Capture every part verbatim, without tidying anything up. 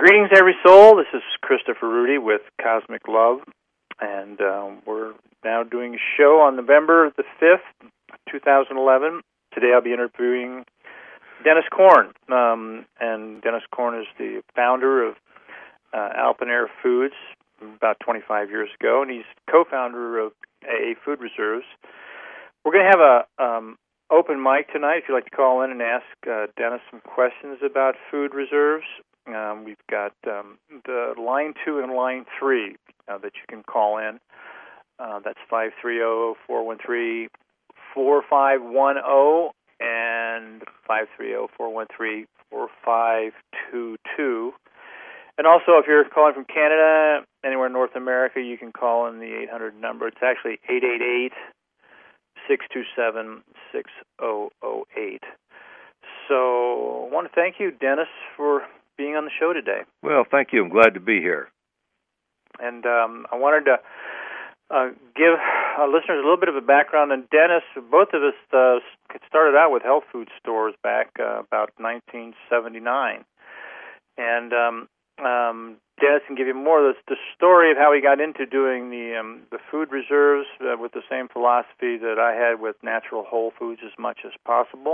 Greetings, every soul. This is Christopher Rudy with Cosmic Love, and um, we're now doing a show on November the fifth, two thousand eleven. Today I'll be interviewing Dennis Korn, um, and Dennis Korn is the founder of uh, Alpinair Foods about twenty-five years ago, and he's co-founder of A A Food Reserves. We're going to have a um, open mic tonight if you'd like to call in and ask uh, Dennis some questions about food reserves. Um, we've got um, the line two and line three uh, that you can call in. Uh, that's five three zero, four one three, four five one zero and five three zero, four one three, four five two two. And also, if you're calling from Canada, anywhere in North America, you can call in the eight hundred number. It's actually eight eight eight, six two seven, six zero zero eight. So I want to thank you, Dennis, for being on the show today. Well, thank you. I'm glad to be here. And um, I wanted to uh, give our listeners a little bit of a background on Dennis. Both of us uh, started out with health food stores back uh, about nineteen seventy-nine. And um, um, Dennis can give you more of the, the story of how he got into doing the um, the food reserves uh, with the same philosophy that I had with natural whole foods as much as possible.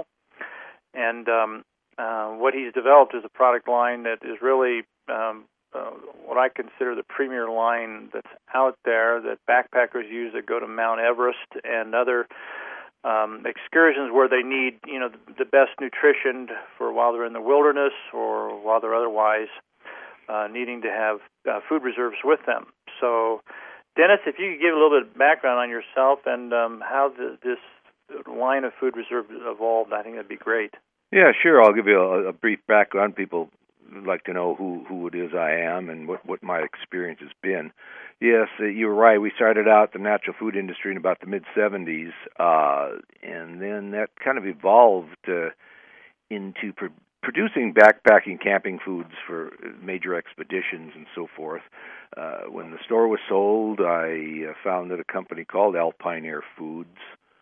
And um, uh, what he's developed is a product line that is really um, uh, what I consider the premier line that's out there that backpackers use that go to Mount Everest and other um, excursions where they need, you know, the, the best nutrition for while they're in the wilderness or while they're otherwise uh, needing to have uh, food reserves with them. So, Dennis, if you could give a little bit of background on yourself and um, how the, this line of food reserves evolved, I think that'd be great. Yeah, sure. I'll give you a, a brief background. People would like to know who, who it is I am and what, what my experience has been. Yes, uh, you were right. We started out the natural food industry in about the mid-seventies, uh, and then that kind of evolved uh, into pr- producing backpacking camping foods for major expeditions and so forth. Uh, when the store was sold, I uh, founded a company called Alpinair Foods,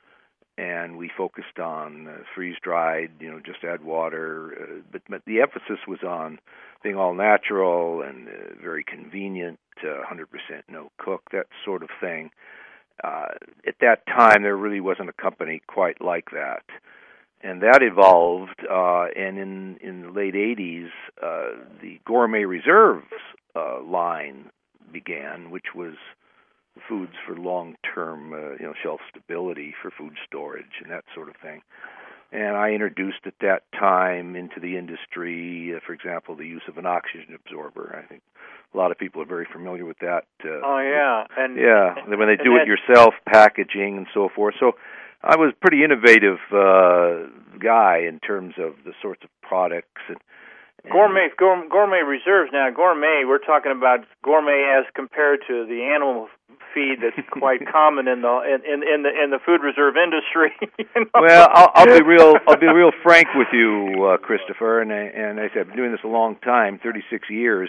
and we focused on uh, freeze-dried, you know, just add water. Uh, but, but the emphasis was on being all natural and uh, very convenient, uh, one hundred percent no-cook, that sort of thing. Uh, at that time, there really wasn't a company quite like that. And that evolved, uh, and in, in the late eighties, uh, the Gourmet Reserves uh, line began, which was foods for long-term, uh, you know, shelf stability for food storage and that sort of thing. And I introduced at that time into the industry, uh, for example, the use of an oxygen absorber. I think a lot of people are very familiar with that. Uh, oh, yeah. And yeah, and, when they do and it yourself, packaging and so forth. So I was a pretty innovative uh, guy in terms of the sorts of products and Gourmet, gourmet gourmet reserves. Now, gourmet, we're talking about gourmet as compared to the animal feed that's quite common in the in, in, in the in the food reserve industry. You know? Well, I'll, I'll be real. I'll be real frank with you, uh, Christopher. And I, and I said I've been doing this a long time, thirty-six years.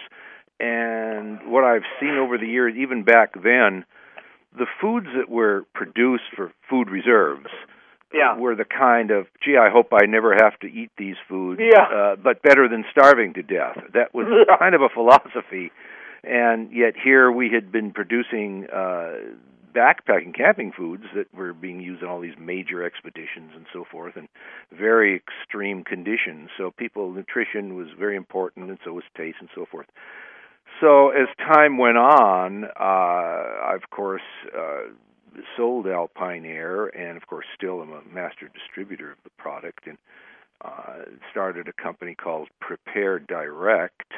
And what I've seen over the years, even back then, the foods that were produced for food reserves. Yeah. Were the kind of, gee, I hope I never have to eat these foods, yeah. uh, but better than starving to death. That was yeah. kind of a philosophy. And yet here we had been producing uh, backpacking camping foods that were being used in all these major expeditions and so forth in very extreme conditions. So people, nutrition was very important, and so was taste and so forth. So as time went on, uh, I, of course, uh, sold Alpinair, and of course still am a master distributor of the product, and uh, started a company called Prepare Direct,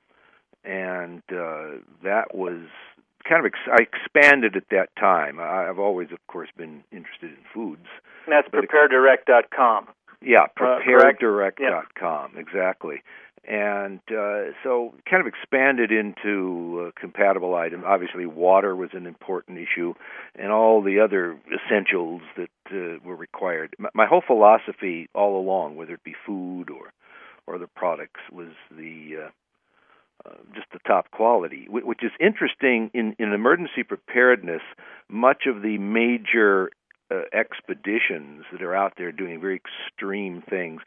and uh, that was kind of, ex- I expanded at that time. I, I've always, of course, been interested in foods. And that's prepare direct dot com. Yeah, prepare direct dot com, yeah. exactly. And uh, so kind of expanded into uh, compatible items. Obviously, water was an important issue, and all the other essentials that uh, were required. My, my whole philosophy all along, whether it be food or or the products, was the uh, uh, just the top quality, which is interesting. In, in emergency preparedness, much of the major uh, expeditions that are out there doing very extreme things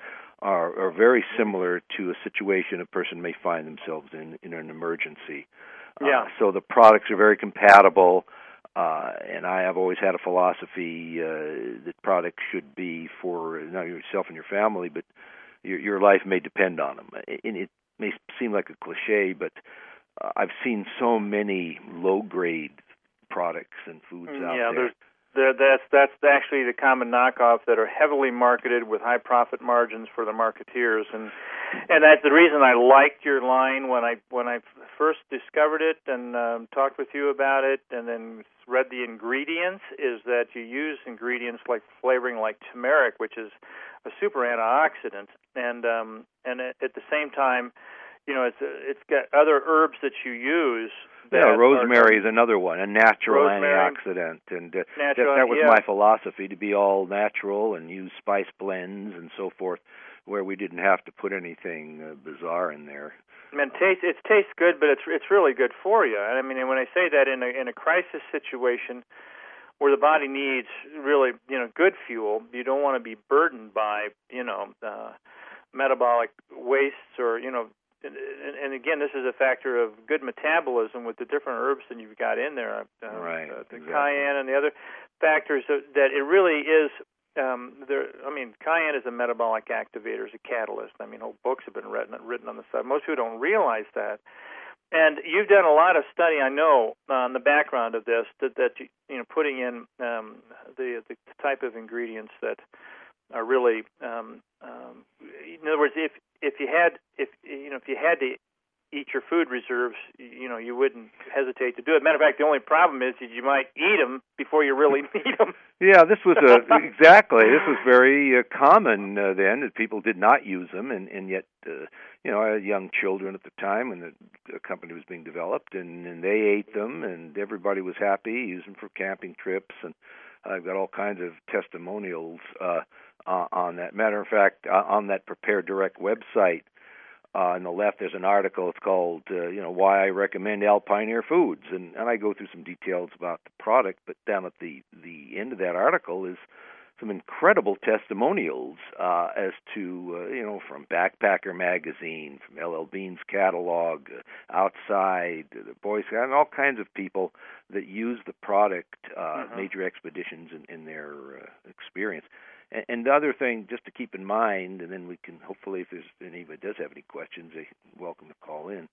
are, are very similar to a situation a person may find themselves in in an emergency. Yeah. Uh, so the products are very compatible, uh, and I have always had a philosophy uh, that products should be for not yourself and your family, but your, your life may depend on them. And it may seem like a cliche, but uh, I've seen so many low-grade products and foods out yeah, there. There's, there. That's that's actually the common knockoff that are heavily marketed with high profit margins for the marketeers, and and that's the reason I liked your line when I when I first discovered it and um, talked with you about it, and then read the ingredients. Is that you use ingredients like flavoring, like turmeric, which is a super antioxidant, and um, and at the same time, you know, it's it's got other herbs that you use. Yeah, rosemary is another one, a natural rosemary, antioxidant, and uh, natural, that, that was yeah. my philosophy, to be all natural and use spice blends and so forth, where we didn't have to put anything uh, bizarre in there. I mean, taste it tastes good, but it's it's really good for you. I mean, and when I say that in a in a crisis situation where the body needs really, you know, good fuel, you don't want to be burdened by, you know, uh, metabolic wastes or, you know. And, and again, this is a factor of good metabolism with the different herbs that you've got in there, uh, right? Uh, the exactly. cayenne and the other factors that, that it really is. Um, there, I mean, cayenne is a metabolic activator, is a catalyst. I mean, whole books have been written written on the side. Most people don't realize that. And you've done a lot of study, I know, on the background of this. That, that you, you know, putting in um, the the type of ingredients that are really, um, um, in other words, if if you had if you know if you had to eat your food reserves, you know, you wouldn't hesitate to do it. Matter of fact, the only problem is that you might eat them before you really need them. Yeah, this was a, exactly. This was very uh, common uh, then, that people did not use them, and, and yet, uh, you know, I had young children at the time when the, the company was being developed, and, and they ate them, and everybody was happy, used them for camping trips, and I've got all kinds of testimonials uh, uh, on that. Matter of fact, uh, on that Prepare Direct website, Uh, on the left, there's an article. It's called, uh, you know, Why I Recommend Alpineer Foods, and, and I go through some details about the product. But down at the, the end of that article is some incredible testimonials uh, as to, uh, you know, from Backpacker Magazine, from L L Bean's catalog, uh, Outside, uh, the Boy Scouts, and all kinds of people that use the product, uh, Mm-hmm. major expeditions in, in their uh, experience. And the other thing, just to keep in mind, and then we can hopefully, if there's anybody does have any questions, they're welcome to call in.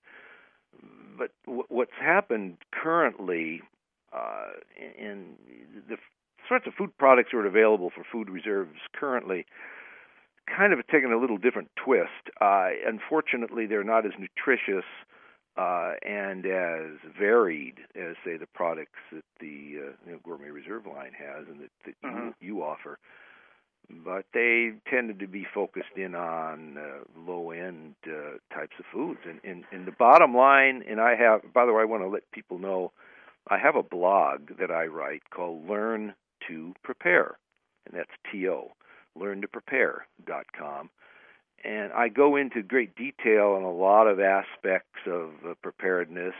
But w- what's happened currently, uh, in the sorts of food products that are available for food reserves currently, kind of taken a little different twist. Uh, unfortunately, they're not as nutritious uh, and as varied as, say, the products that the uh, you know, Gourmet Reserve line has and that, that mm-hmm. you, you offer. But they tended to be focused in on uh, low-end uh, types of foods. And, and, and the bottom line, and I have, by the way, I want to let people know, I have a blog that I write called Learn to Prepare, and that's T O, learn to prepare dot com. And I go into great detail on a lot of aspects of uh, preparedness,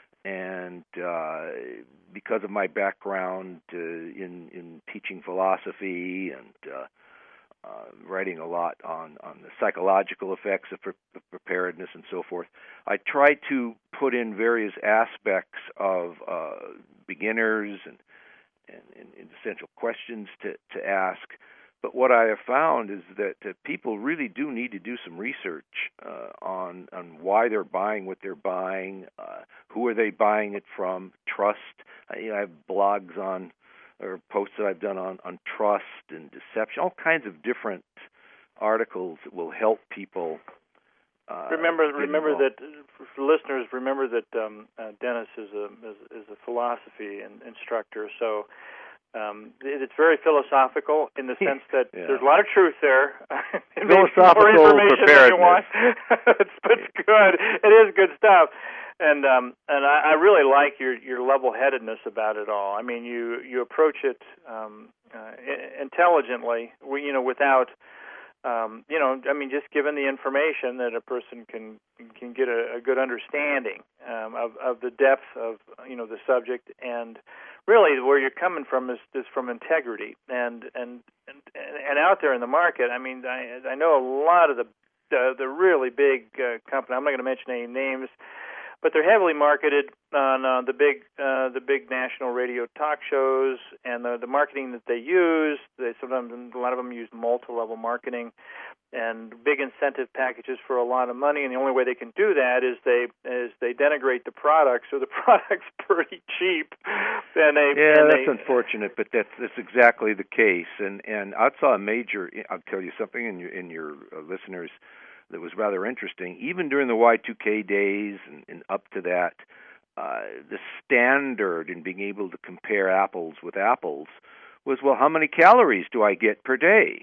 and uh, because of my background uh, in, in teaching philosophy and uh, Uh, writing a lot on, on the psychological effects of, pre- of preparedness and so forth, I try to put in various aspects of uh, beginners and, and, and essential questions to, to ask. But what I have found is that uh, people really do need to do some research uh, on on why they're buying what they're buying, uh, who are they buying it from, trust. I, you know, I have blogs on or posts that I've done on, on trust and deception, all kinds of different articles that will help people. Uh, remember, remember involved. that for listeners, remember that um, uh, Dennis is a is, is a philosophy and instructor, so um, it, it's very philosophical in the sense that yeah. there's a lot of truth there. Philosophical more information preparedness. than you want. it's, it's good. It is good stuff. And um, and I, I really like your, your level-headedness about it all. I mean, you, you approach it um, uh, intelligently, you know, without um, you know, I mean, just given the information that a person can can get a, a good understanding um, of of the depth of you know the subject, and really where you're coming from is, is from integrity, and and and and out there in the market. I mean, I I know a lot of the the, the really big uh, companies. I'm not going to mention any names, but they're heavily marketed on uh, the big uh, the big national radio talk shows, and the, the marketing that they use. They sometimes a lot of them use multi-level marketing and big incentive packages for a lot of money. And the only way they can do that is they is they denigrate the product, so the product's pretty cheap. And they yeah, and that's they, unfortunate, but that's that's exactly the case. And and I saw a major. I'll tell you something in your in your uh, listeners. That was rather interesting. Even during the Y two K days and, and up to that, uh, the standard in being able to compare apples with apples was, well, how many calories do I get per day?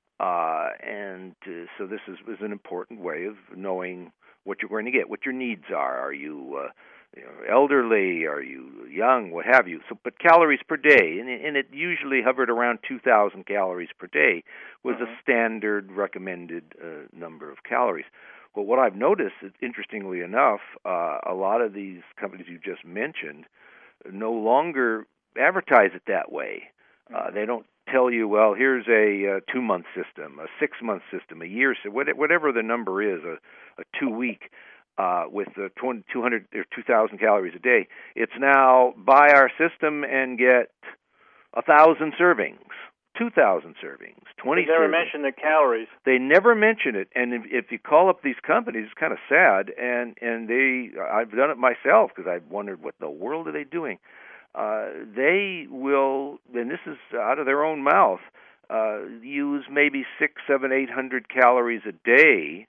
Uh, and uh, so this is, is an important way of knowing what you're going to get, what your needs are. Are you, uh, you know, elderly? Are you young? What have you? So, but calories per day, and, and it usually hovered around two thousand calories per day was mm-hmm. a standard recommended uh, number of calories. Well, what I've noticed, interestingly enough, uh, a lot of these companies you just mentioned no longer advertise it that way. Uh, they don't tell you, well, here's a, a two-month system, a six-month system, a year, so whatever the number is, a, a two-week uh, with uh, two hundred or two thousand calories a day. It's now buy our system and get one thousand servings, two thousand servings, twenty servings. They never mention the calories. They never mention it, and if, if you call up these companies, it's kind of sad, and, and they, I've done it myself because I've wondered what the world are they doing. Uh, they will, and this is out of their own mouth, uh, use maybe six, seven, eight hundred calories a day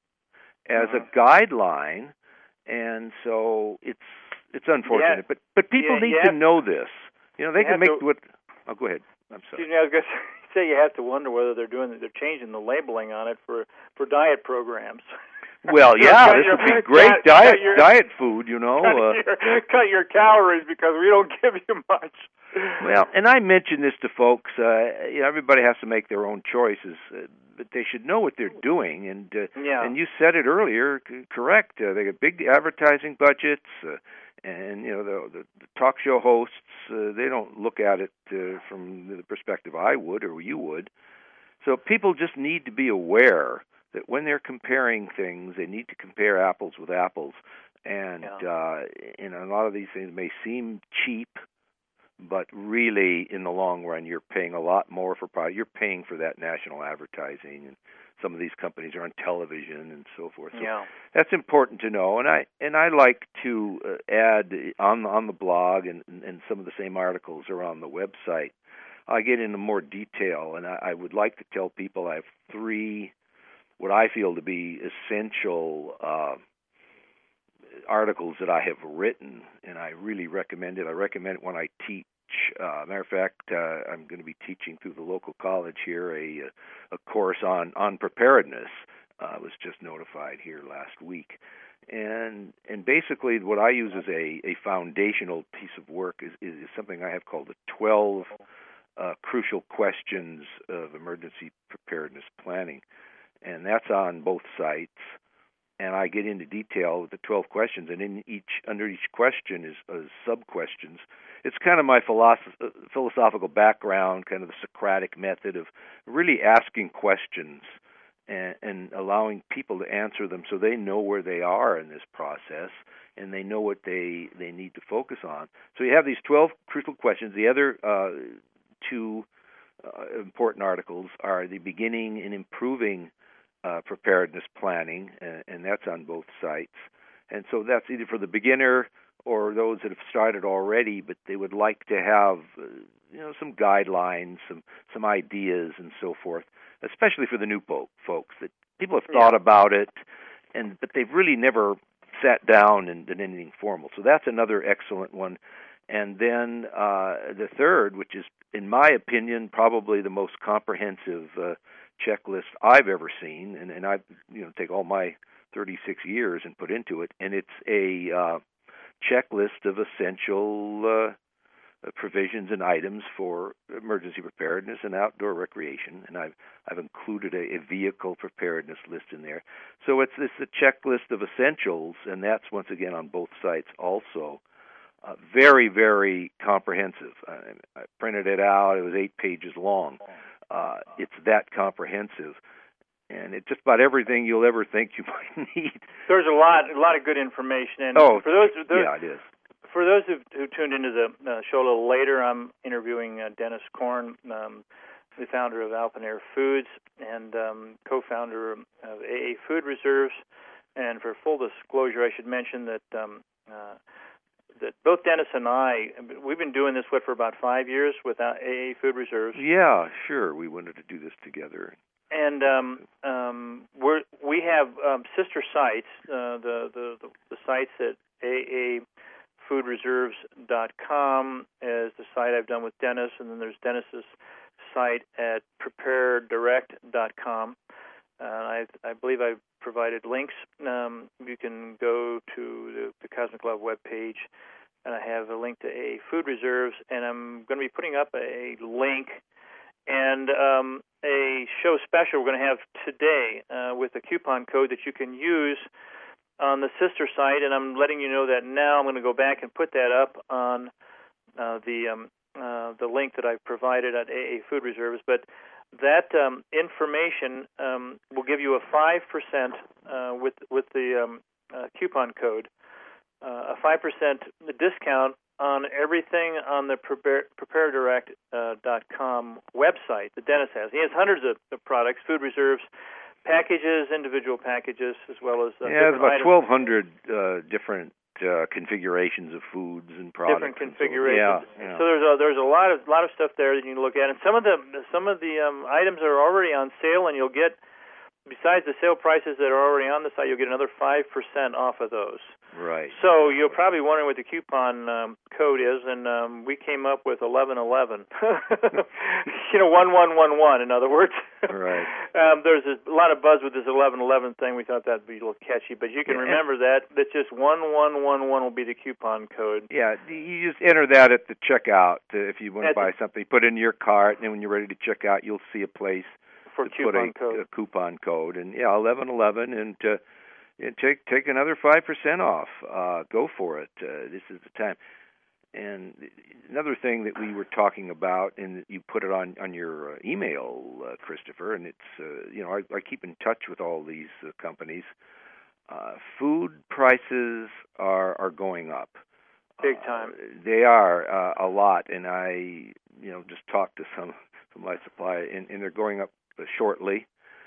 as uh-huh. a guideline, and so it's it's unfortunate. Yeah. But but people yeah, need to know this. You know, they you can make to, what. Oh, go ahead. I'm sorry. Excuse me, I was going to say you have to wonder whether they're doing they're changing the labeling on it for for diet programs. Well, yeah, this your, would be great cut, diet cut your, diet food, you know. Cut, uh, your, cut your calories because we don't give you much. Well, and I mention this to folks. Uh, you know, everybody has to make their own choices, uh, but they should know what they're doing. And uh, yeah. and you said it earlier, c- correct? Uh, they got big advertising budgets, uh, and you know the, the, the talk show hosts. Uh, they don't look at it uh, from the perspective I would or you would. So people just need to be aware that when they're comparing things, they need to compare apples with apples. And yeah. uh, and a lot of these things may seem cheap, but really, in the long run, you're paying a lot more for product. You're paying for that national advertising, and some of these companies are on television and so forth. So yeah. that's important to know. And I and I like to uh, add on on the blog and and some of the same articles are on the website. I get into more detail, and I, I would like to tell people I have three what I feel to be essential uh, articles that I have written, and I really recommend it. I recommend it when I teach. Uh, matter of fact, uh, I'm going to be teaching through the local college here a a course on on preparedness. I uh, was just notified here last week, and and basically what I use as a, a foundational piece of work is, is something I have called the twelve uh, crucial questions of emergency preparedness planning, and that's on both sites. And I get into detail with the twelve questions, and in each under each question is uh, sub-questions. It's kind of my philosoph- philosophical background, kind of the Socratic method of really asking questions and, and allowing people to answer them so they know where they are in this process and they know what they, they need to focus on. So you have these twelve crucial questions. The other uh, two uh, important articles are the beginning and improving Uh, preparedness planning, and, and that's on both sites. And so that's either for the beginner or those that have started already, but they would like to have, uh, you know, some guidelines, some some ideas, and so forth. Especially for the new po- folks, that people have thought yeah. about it, and but they've really never sat down and done anything formal. So that's another excellent one. And then uh, the third, which is, in my opinion, probably the most comprehensive Uh, checklist I've ever seen, and, and I've you know take all my thirty-six years and put into it, and it's a uh, checklist of essential uh, uh, provisions and items for emergency preparedness and outdoor recreation, and I've I've included a, a vehicle preparedness list in there. So it's it's a checklist of essentials, and that's once again on both sites also. Uh, very, very comprehensive. I, I printed it out. It was eight pages long. Uh, it's that comprehensive, and it's just about everything you'll ever think you might need. There's a lot, a lot of good information. And oh, for those, those, yeah, it is. For those who, who tuned into the uh, show a little later, I'm interviewing uh, Dennis Korn, um, the founder of Alpenair Foods and um, co-founder of A A Food Reserves. And for full disclosure, I should mention that um, uh, that both Dennis and I, we've been doing this what for about five years with A A Food Reserves. Yeah, sure. We wanted to do this together. And um, um, we're, we have um, sister sites, uh, the, the, the, the sites at A A food reserves dot com is the site I've done with Dennis, and then there's Dennis's site at prepare direct dot com. Uh, I, I believe I've provided links. Um, you can go to the, the Cosmic Love webpage, and I have a link to A A Food Reserves, and I'm going to be putting up a link and um, a show special we're going to have today uh, with a coupon code that you can use on the sister site, and I'm letting you know that now. I'm going to go back and put that up on uh, the um, uh, the link that I provided at A A Food Reserves. But that um, information um, will give you a five percent uh, with with the um, uh, coupon code, uh, a five percent discount on everything on the prepare, prepare direct dot com website that Dennis has. He has hundreds of, of products, Food Reserves packages, individual packages, as well as uh, yeah, different about items. twelve hundred uh, different uh, configurations of foods and products. Different configurations. So, yeah, yeah. so there's a there's a lot of lot of stuff there that you can look at, and some of the some of the um, items are already on sale, and you'll get, besides the sale prices that are already on the site, you'll get another five percent off of those. Right. So you're probably wondering what the coupon um, code is, and um, we came up with eleven eleven. You know, one one one one. In other words. Right. um, there's a lot of buzz with this eleven eleven thing. We thought that'd be a little catchy, but you can yeah. remember that. That's just one one one one will be the coupon code. Yeah, you just enter that at the checkout uh, if you want to at buy the, something. Put it in your cart, and when you're ready to check out, you'll see a place for to coupon put a, code. a coupon code, and yeah, eleven eleven, and uh, and take take another five percent off. Uh, go for it. Uh, this is the time. And another thing that we were talking about, and you put it on on your uh, email, uh, Christopher, and it's uh, you know I, I keep in touch with all these uh, companies. Uh, food prices are are going up. Big time. Uh, they are uh, a lot, and I you know just talked to some from my supplier, and, and they're going up shortly.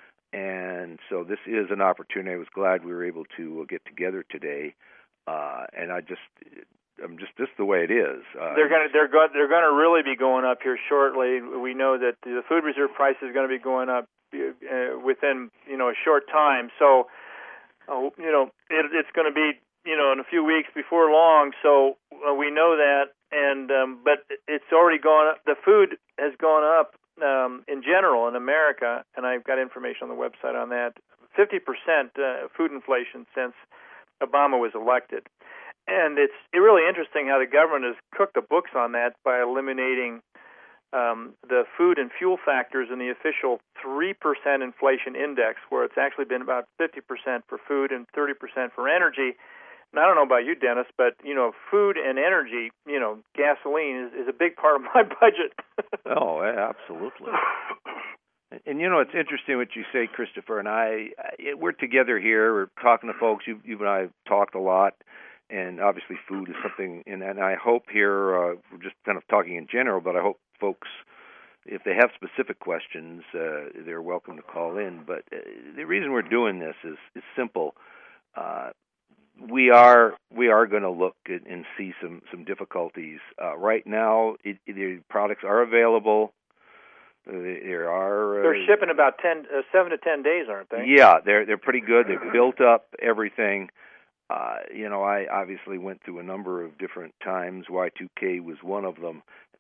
And so this is an opportunity. I was glad we were able to uh, get together today. Uh, and I just, I'm just just the way it is. Uh, they're going to they're going they're going to really be going up here shortly. We know that the food reserve price is going to be going up uh, within you know a short time. So uh, you know it, it's going to be you know in a few weeks before long. So uh, we know that, and um, but it's already gone up. The food has gone up. Um, in general in America, and I've got information on the website on that, fifty percent uh, food inflation since Obama was elected. And it's it really interesting how the government has cooked the books on that by eliminating um, the food and fuel factors in the official three percent inflation index, where it's actually been about fifty percent for food and thirty percent for energy. And I don't know about you, Dennis, but, you know, food and energy, you know, gasoline is, is a big part of my budget. Oh, absolutely. and, and, you know, it's interesting what you say, Christopher, and I, I we're together here. We're talking to folks. You, you and I have talked a lot, and obviously food is something, and, and I hope here, uh, we're just kind of talking in general, but I hope folks, if they have specific questions, uh, they're welcome to call in. But uh, the reason we're doing this is, is simple. Uh, We are we are going to look at, and see some some difficulties uh, right now. It, it, the products are available. Uh, there are. Uh, they're shipping about ten, uh, seven to ten days, aren't they? Yeah, they're they're pretty good. They've built up everything. Uh, you know, I obviously went through a number of different times. Y two K was one of them.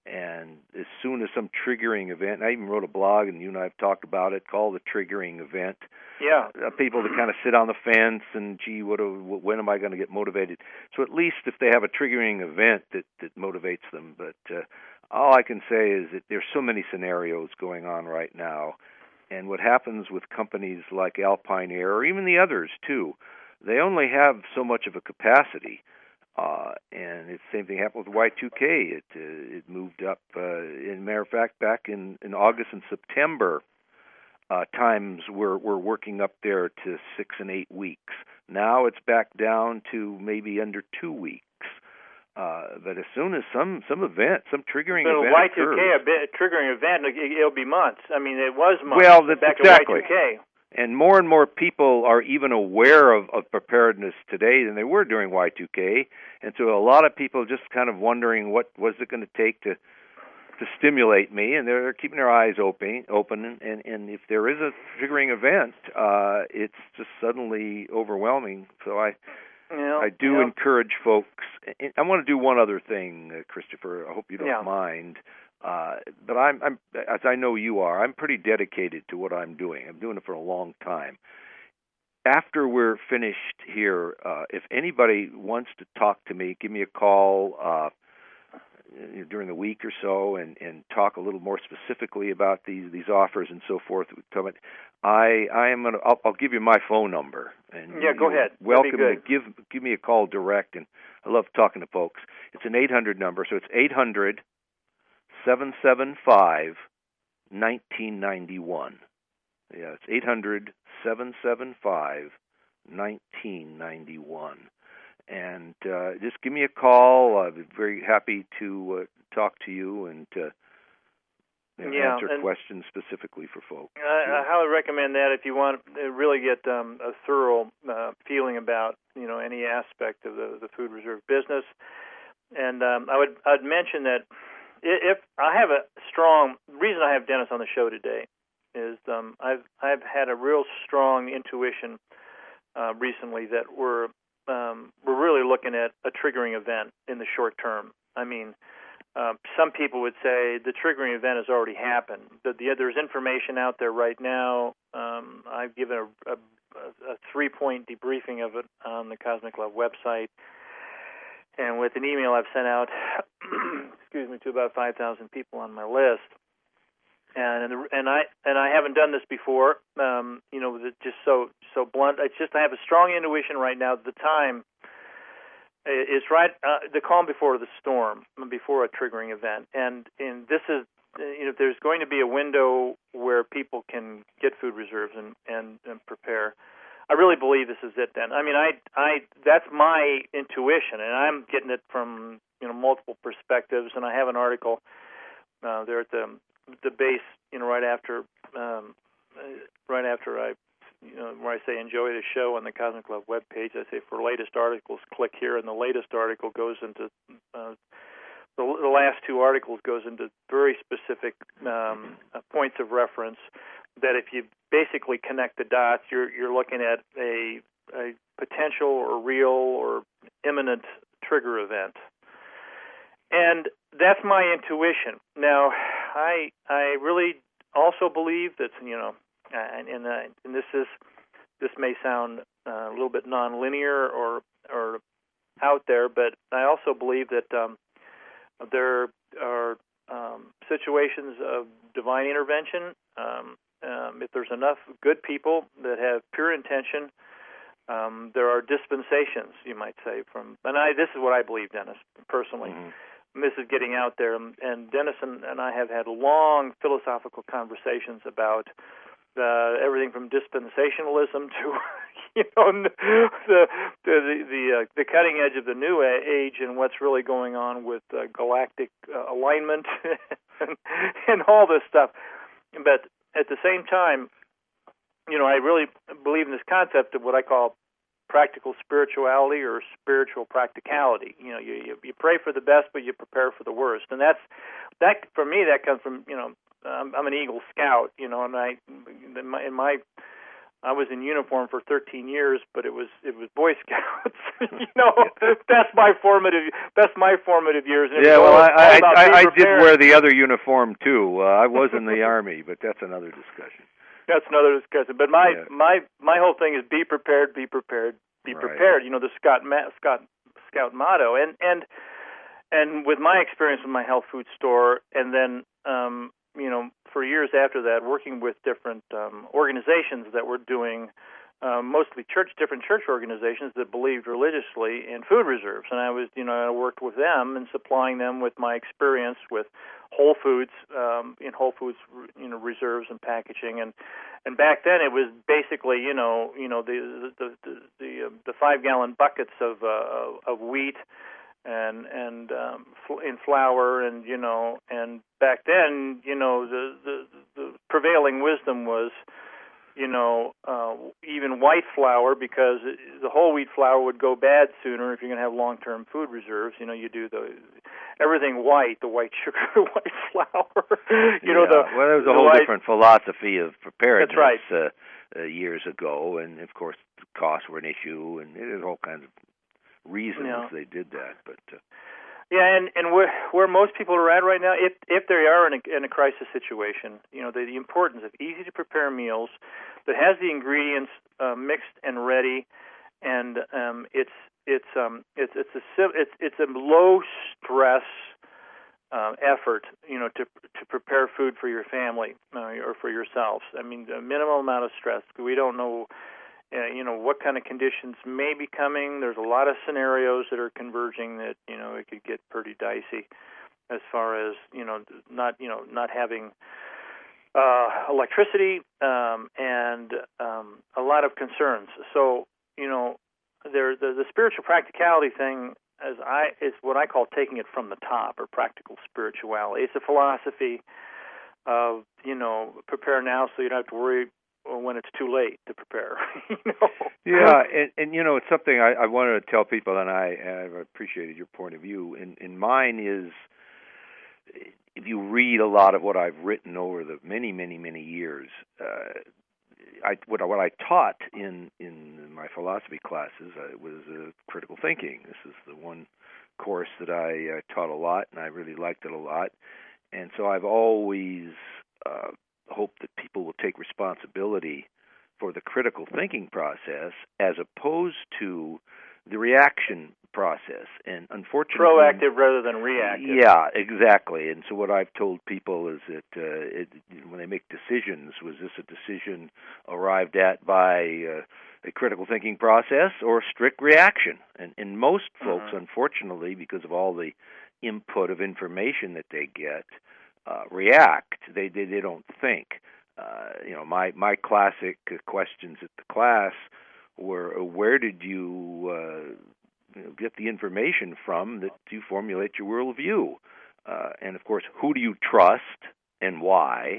And as soon as some triggering event, I even wrote a blog, and you and I have talked about it, called the triggering event. Yeah. Uh, people that kind of sit on the fence and, gee, what? Do, when am I going to get motivated? So at least if they have a triggering event that, that motivates them. But uh, all I can say is that there's so many scenarios going on right now. And what happens with companies like Alpine Air, or even the others too, they only have so much of a capacity. Uh, and the same thing happened with Y two K. It uh, it moved up. Uh, in matter of fact, back in, in August and September, uh, times were were working up there to six and eight weeks. Now it's back down to maybe under two weeks. Uh, but as soon as some some event, some triggering so event Y two K, occurs, a bit, triggering event, it'll be months. I mean, it was months. Well, that's back exactly. at Y two K. And more and more people are even aware of, of preparedness today than they were during Y two K. And so a lot of people just kind of wondering what was it going to take to to stimulate me, and they're keeping their eyes open. Open, and, and if there is a triggering event, uh, it's just suddenly overwhelming. So I Yeah, I do yeah. encourage folks. I want to do one other thing, uh, Christopher. I hope you don't Yeah. mind. Uh, but I'm, I'm, as I know you are, I'm pretty dedicated to what I'm doing. I'm doing it for a long time. After we're finished here, uh, if anybody wants to talk to me, give me a call uh, during the week or so, and, and talk a little more specifically about these these offers and so forth. I I am gonna. I'll, I'll give you my phone number. And yeah, go ahead. Welcome to give give me a call direct, and I love talking to folks. It's an eight hundred number, so it's eight hundred. seven seven five, one nine nine one. Yeah, it's eight hundred, seven seven five, one nine nine one. And uh, just give me a call. I'll be very happy to uh, talk to you and uh, you know, yeah, answer and questions specifically for folks. I, I highly recommend that if you want to really get um, a thorough uh, feeling about you know any aspect of the, the food reserve business. And um, I would I'd mention that if I have a strong reason I have Dennis on the show today is um, I've I've had a real strong intuition uh, recently that we're um, we're really looking at a triggering event in the short term. I mean, uh, some people would say the triggering event has already happened. The, the, there's information out there right now. Um, I've given a, a, a three-point debriefing of it on the Cosmic Love website. And with an email I've sent out, excuse me, to about five thousand people on my list, and and I and I haven't done this before, um, you know, just so so blunt. It's just I have a strong intuition right now. The time is right, uh, the calm before the storm, before a triggering event, and and this is, you know, there's going to be a window where people can get food reserves and and, and prepare. I really believe this is it. Then, I mean, I, I, that's my intuition, and I'm getting it from you know multiple perspectives. And I have an article uh, there at the the base, you know, right after, um, right after I, you know, where I say enjoy the show on the Cosmic Love webpage. I say for latest articles, click here, and the latest article goes into uh, the, the last two articles goes into very specific um, uh, points of reference. That if you basically connect the dots, you're you're looking at a, a potential or real or imminent trigger event, and that's my intuition. Now, I I really also believe that you know, and and, uh, and this is this may sound uh, a little bit nonlinear or or out there, but I also believe that um, there are um, situations of divine intervention. Um, Um, if there's enough good people that have pure intention, um, there are dispensations, you might say, from, and I, this is what I believe, Dennis, personally. Mm-hmm. This is getting out there, and Dennis and, and I have had long philosophical conversations about uh, everything from dispensationalism to, you know, the the the, uh, the cutting edge of the new age and what's really going on with uh, galactic uh, alignment and, and all this stuff, but at the same time, you know, I really believe in this concept of what I call practical spirituality or spiritual practicality. You know, you, you you pray for the best, but you prepare for the worst, and that's that for me. That comes from you know, I'm, I'm an Eagle Scout, you know, and I in my, in my I was in uniform for thirteen years, but it was it was Boy Scouts. you know, that's my formative that's my formative years. And yeah, well, I I, I, I did wear the other uniform too. Uh, I was in the Army, but that's another discussion. That's another discussion. But my yeah. my my whole thing is be prepared, be prepared, be right. prepared. You know, the Scott Ma- Scott Scout motto, and and and with my experience with my health food store, and then um, you know, for years after that, working with different um, organizations that were doing uh, mostly church, different church organizations that believed religiously in food reserves, and I was, you know, I worked with them and supplying them with my experience with Whole Foods, um, in Whole Foods, you know, reserves and packaging, and and back then it was basically, you know, you know, the the the the, uh, the five gallon buckets of uh, of wheat. And and um, in flour, and you know, and back then, you know, the the, the prevailing wisdom was, you know, uh, even white flour, because it, the whole wheat flour would go bad sooner if you're going to have long-term food reserves. You know, you do the everything white, the white sugar, white flour. you yeah. know, the well, there was a whole white, different philosophy of preparedness. That's right. Uh, uh, years ago, and of course, the costs were an issue, and there's all kinds of reasons yeah. they did that, but uh, yeah, and and where where most people are at right now, if if they are in a, in a crisis situation, you know, the, the importance of easy to prepare meals that has the ingredients uh, mixed and ready, and um, it's it's um it's it's a it's it's a low stress uh, effort, you know, to to prepare food for your family uh, or for yourselves. I mean, the minimal amount of stress. We don't know. Uh, you know, what kind of conditions may be coming. There's a lot of scenarios that are converging that, you know, it could get pretty dicey as far as, you know, not, you know, not having uh, electricity um, and um, a lot of concerns. So, you know, there the, the spiritual practicality thing as I is what I call taking it from the top, or practical spirituality. It's a philosophy of, you know, prepare now so you don't have to worry when it's too late to prepare. you know? Yeah, and, and you know, it's something I, I wanted to tell people, and I have appreciated your point of view. And, and mine is, if you read a lot of what I've written over the many, many, many years, uh, I what, I, what I taught in in my philosophy classes uh, was uh, critical thinking. This is the one course that I uh, taught a lot, and I really liked it a lot. And so I've always uh, hope that people will take responsibility for the critical thinking process as opposed to the reaction process. And unfortunately, proactive rather than reactive. Yeah, exactly. And so what I've told people is that uh, it, when they make decisions, was this a decision arrived at by uh, a critical thinking process or strict reaction? And, and most folks, mm-hmm. unfortunately, because of all the input of information that they get, Uh, react. They, they they don't think. Uh, you know, my my classic questions at the class were, where did you, uh, you know, get the information from that you formulate your worldview? Uh, and of course, who do you trust and why?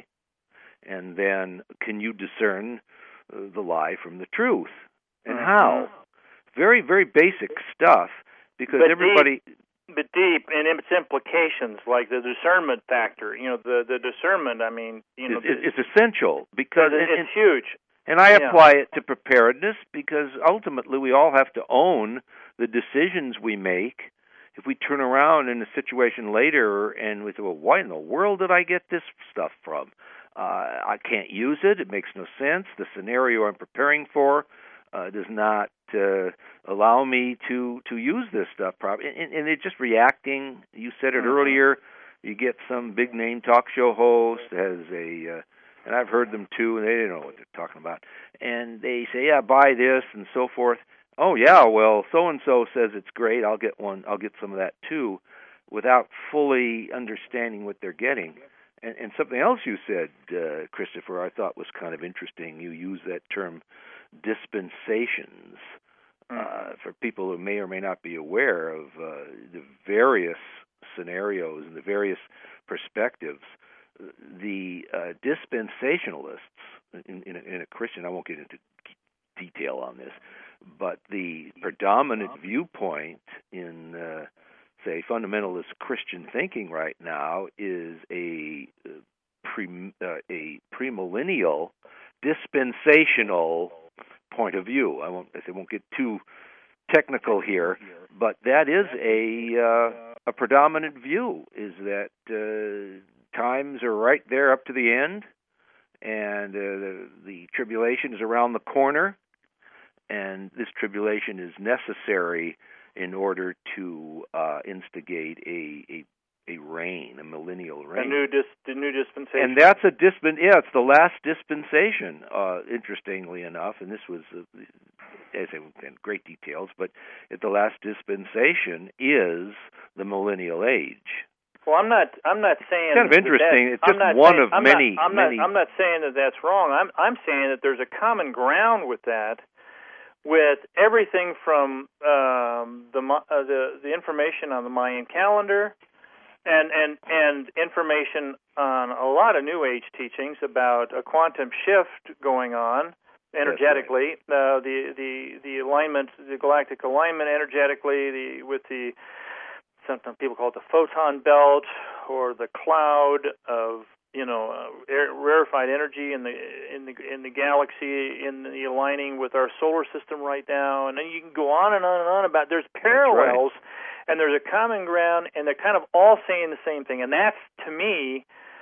And then, can you discern uh, the lie from the truth? And mm-hmm. how? Very very basic stuff, because but everybody. Deep. But deep in its implications, like the discernment factor, you know, the, the discernment, I mean, you know... It's, it's essential, because... It's, and, it's huge. And I yeah. apply it to preparedness, because ultimately we all have to own the decisions we make. If we turn around in a situation later and we say, well, why in the world did I get this stuff from? Uh, I can't use it. It makes no sense. The scenario I'm preparing for uh, does not uh, allow me to, to use this stuff properly. And, and it's just reacting. You said it mm-hmm. earlier. You get some big-name talk show host has a, uh, and I've heard them too, and they don't know what they're talking about. And they say, yeah, buy this and so forth. Oh, yeah, well, so-and-so says it's great. I'll get one. I'll get some of that too, without fully understanding what they're getting. And, and something else you said, uh, Christopher, I thought was kind of interesting. You used that term, dispensations, uh, for people who may or may not be aware of uh, the various scenarios and the various perspectives. The uh, dispensationalists in, in, a, in a Christian, I won't get into detail on this, but the predominant viewpoint in, uh, say, fundamentalist Christian thinking right now is a pre, uh, a premillennial dispensational point of view. I won't I won't get too technical here, but that is a uh, a predominant view, is that uh, times are right there up to the end, and uh, the, the tribulation is around the corner, and this tribulation is necessary in order to uh, instigate a, a a reign, a millennial reign. A new dis, the new dispensation. And that's a dispen. Yeah, it's the last dispensation. Uh, interestingly enough, and this was, uh, as in great details, but the last dispensation is the millennial age. Well, I'm not. I'm not saying. It's kind of interesting. That, it's just not one saying, of I'm many. Not, I'm many. not. I'm not saying that that's wrong. I'm. I'm saying that there's a common ground with that, with everything from um, the uh, the the information on the Mayan calendar. And, and and information on a lot of New Age teachings about a quantum shift going on energetically, right. uh, the the the alignment, the galactic alignment energetically, the with the sometimes people call it the photon belt or the cloud of you know uh, rarefied energy in the in the in the galaxy, in the aligning with our solar system right now, and then you can go on and on and on about. There's parallels. That's right. And there's a common ground, and they're kind of all saying the same thing. And that's, to me,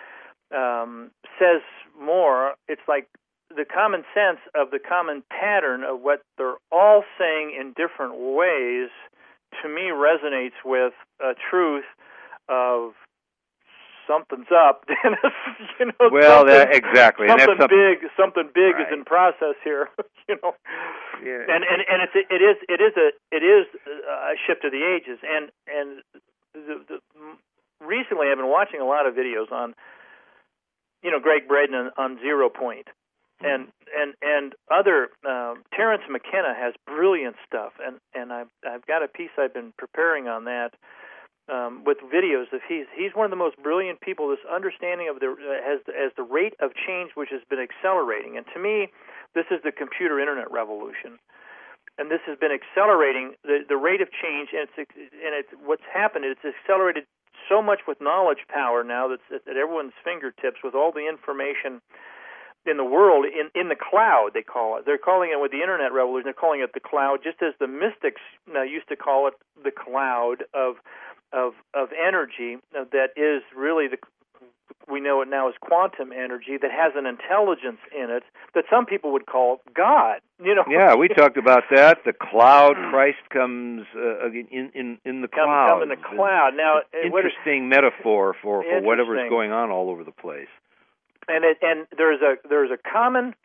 um, says more. It's like the common sense of the common pattern of what they're all saying in different ways, to me, resonates with a truth of something's up, Dennis. you know, well, that, exactly. Something and that's big, something big right. is in process here. you know, yeah. and and and it's it is it is a it is a shift of the ages. And and the, the, recently, I've been watching a lot of videos on, you know, Greg Braden on, on Zero Point, mm-hmm. and and and other. Uh, Terence McKenna has brilliant stuff, and and I've I've got a piece I've been preparing on that. Um, with videos of he's he's one of the most brilliant people. This understanding of the uh, as as the rate of change which has been accelerating, and to me, this is the computer internet revolution, and this has been accelerating the, the rate of change. And it's and it's what's happened. It's accelerated so much with knowledge power now that's at everyone's fingertips with all the information in the world in in the cloud. They call it. They're calling it with the internet revolution. They're calling it the cloud, just as the mystics uh, used to call it the cloud of. Of, of energy that is really the we know it now as quantum energy that has an intelligence in it that some people would call God. You know. Yeah, we talked about that. The cloud, Christ comes uh, in in in the cloud. Come in the cloud. Now, interesting is, metaphor for, for whatever's going on all over the place. And it, and there's a there's a common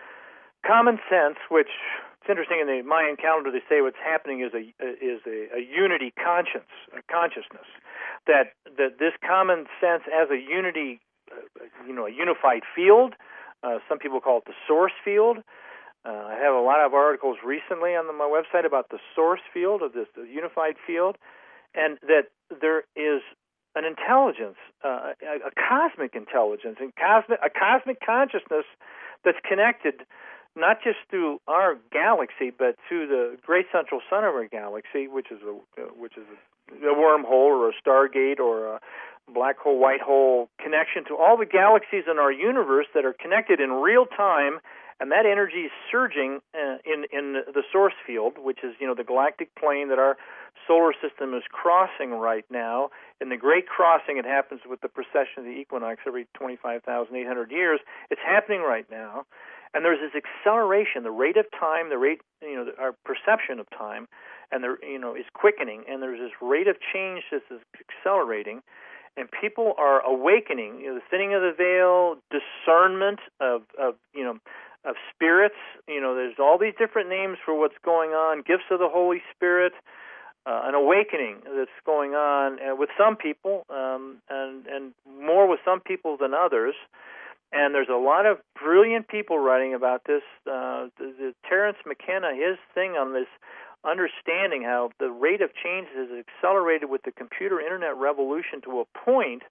common sense which. It's interesting in the Mayan calendar they say what's happening is a is a, a unity conscience, a consciousness, that that this common sense as a unity, uh, you know, a unified field. Uh, some people call it the source field. Uh, I have a lot of articles recently on the, my website about the source field of this the unified field, and that there is an intelligence, uh, a, a cosmic intelligence, and cosmic a cosmic consciousness that's connected. Not just through our galaxy, but through the great central sun of our galaxy, which is a uh, which is a, a wormhole or a stargate or a black hole, white hole connection to all the galaxies in our universe that are connected in real time, and that energy is surging uh, in in the source field, which is you know the galactic plane that our solar system is crossing right now. In the great crossing, it happens with the precession of the equinox every twenty-five thousand eight hundred years. It's happening right now. And there's this acceleration, the rate of time, the rate, you know, our perception of time, and the, you know, is quickening. And there's this rate of change that is accelerating, and people are awakening. You know, the thinning of the veil, discernment of, of, you know, of spirits. You know, there's all these different names for what's going on. Gifts of the Holy Spirit, uh, an awakening that's going on uh, with some people, um, and and more with some people than others. And there's a lot of brilliant people writing about this. Uh, the, the Terence McKenna, his thing on this understanding how the rate of change has accelerated with the computer internet revolution to a point,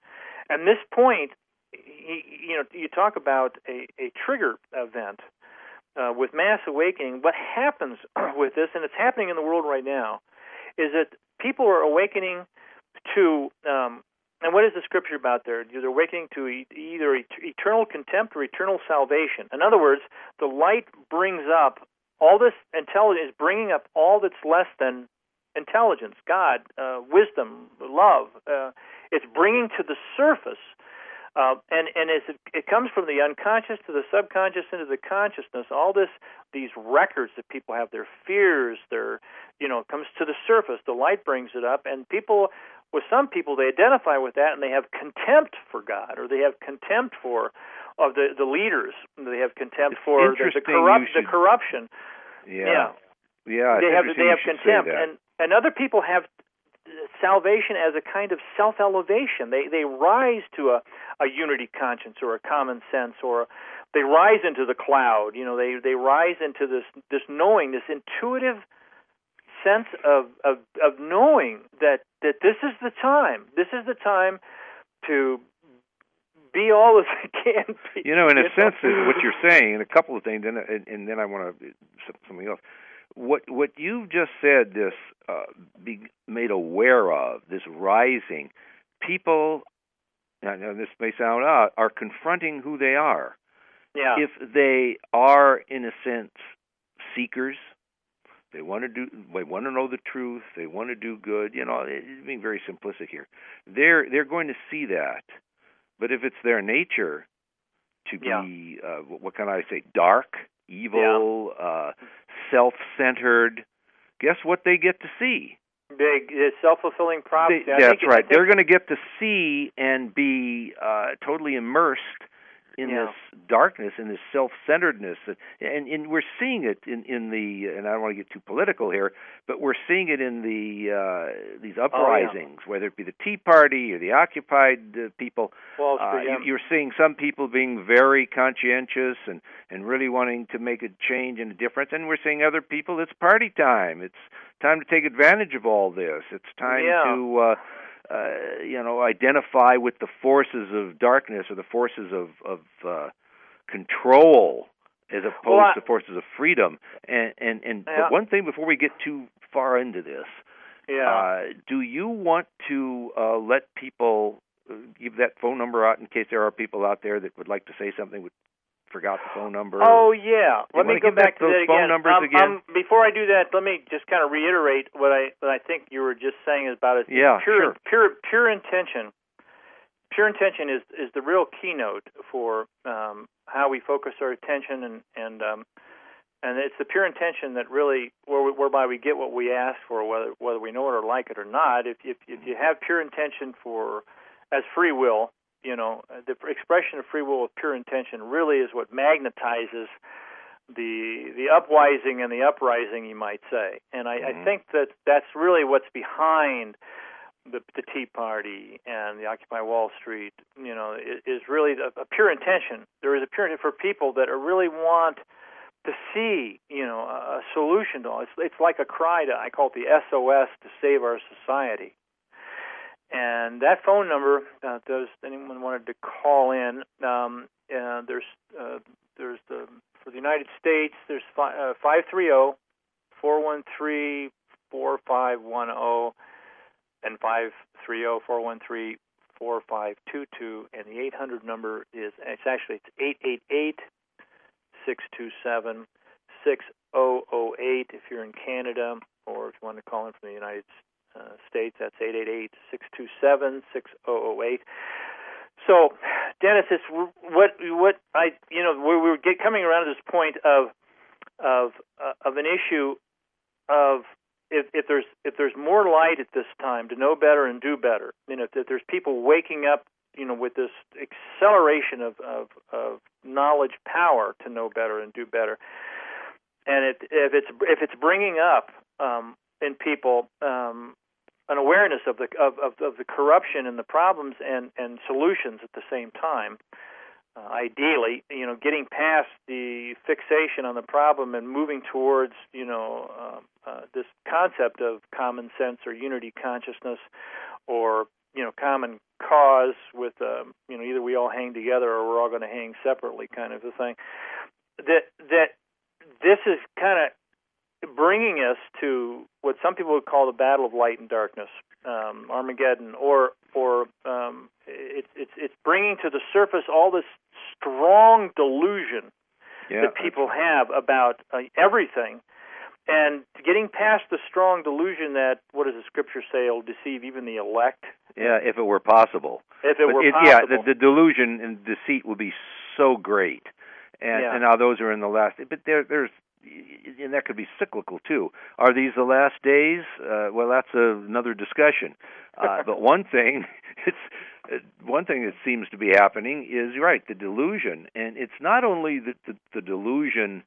and this point, he, you know, you talk about a, a trigger event uh, with mass awakening. What happens with this, and it's happening in the world right now, is that people are awakening to um, And what is the scripture about there? They're awakening to e- either et- eternal contempt or eternal salvation. In other words, the light brings up all this intelligence, bringing up all that's less than intelligence, God, uh, wisdom, love. Uh, it's bringing to the surface, uh, and and as it, it comes from the unconscious to the subconscious into the consciousness, all this, these records that people have, their fears, their, you know, comes to the surface. The light brings it up, and people. With some people, they identify with that, and they have contempt for God, or they have contempt for of the, the leaders. They have contempt it's for the, the, corrupt, should, the corruption. Yeah, yeah. yeah they have they have you contempt, and and other people have salvation as a kind of self-elevation. They they rise to a, a unity conscience or a common sense, or they rise into the cloud. You know, they they rise into this this knowing, this intuitive sense of, of of knowing that that this is the time. This is the time to be all as I can be. You know, in a you sense, know? what you're saying, and a couple of things, and, and, and then I want to something else. What what you've just said, this uh, be made aware of, this rising, people, now, now this may sound odd, are confronting who they are. Yeah. If they are, in a sense, seekers, they want to do. They want to know the truth. They want to do good. You know, it's being very simplistic here. They're they're going to see that. But if it's their nature to yeah. be, uh, what can I say, dark, evil, yeah. uh, self-centered, guess what they get to see? Big, self-fulfilling prophecy. They, that's right. They're going to get to see and be uh, totally immersed in yeah. this darkness, in this self-centeredness, and, and we're seeing it in, in the, and I don't want to get too political here, but we're seeing it in the uh, these uprisings, oh, yeah. whether it be the Tea Party or the Occupy uh, people. Wall Street, uh, yeah. you, you're seeing some people being very conscientious and, and really wanting to make a change and a difference, and we're seeing other people, it's party time. It's time to take advantage of all this. It's time yeah. to... Uh, Uh, you know, identify with the forces of darkness or the forces of, of uh, control as opposed well, I, to forces of freedom. And and, and yeah. but one thing before we get too far into this, yeah. uh, do you want to uh, let people uh, give that phone number out in case there are people out there that would like to say something with forgot the phone number? Oh, yeah. Let me go back that, to that those phone again. numbers um, again. Um, before I do that, let me just kind of reiterate what I what I think you were just saying about it. Yeah, pure, sure. Pure, pure intention. Pure intention is, is the real keynote for um, how we focus our attention, and and um, and it's the pure intention that really where we, whereby we get what we ask for, whether whether we know it or like it or not. If if, if you have pure intention for as free will. You know, the expression of free will with pure intention really is what magnetizes the the upwising and the uprising, you might say. And I, mm-hmm. I think that that's really what's behind the, the Tea Party and the Occupy Wall Street. You know, is, is really a, a pure intention. There is a pure intention for people that really want to see, you know, a solution to all. It's it's like a cry to, I call it the S O S to save our society. And that phone number, uh, does anyone wanted to call in? Um, uh, there's uh, there's the for the United States. There's five three zero, four one three, four five one zero, and five three zero, four one three, four five two two. And the eight hundred number is it's actually it's eight eight eight, six two seven, six zero zero eight if you're in Canada, or if you want to call in from the United States. Uh, states, that's eight eight eight, six two seven, six zero zero eight. So, Dennis, it's what what I you know we we're get coming around to this point of of uh, of an issue of if, if there's if there's more light at this time to know better and do better. You know, if, if there's people waking up, you know, with this acceleration of, of of knowledge power to know better and do better, and it, if it's if it's bringing up um, in people um, an awareness of the of, of, of the corruption and the problems and, and solutions at the same time. Uh, ideally, you know, getting past the fixation on the problem and moving towards, you know, uh, uh, this concept of common sense or unity consciousness, or you know, common cause with, um, you know, either we all hang together or we're all going to hang separately, kind of a thing. That that this is kind of bringing us to what some people would call the battle of light and darkness. um, Armageddon, or or um, it's it's it's bringing to the surface all this strong delusion yeah, that people have about uh, everything, and getting past the strong delusion that, what does the scripture say, will deceive even the elect? Yeah, if it were possible. If it but were it, possible. Yeah, the, the delusion and deceit will be so great. And, yeah. and now those are in the last, but there, there's, and that could be cyclical too. Are these the last days? Uh, well, that's a, another discussion. Uh, but one thing, it's uh, one thing that seems to be happening is, you're right, the delusion, and it's not only the the, the delusion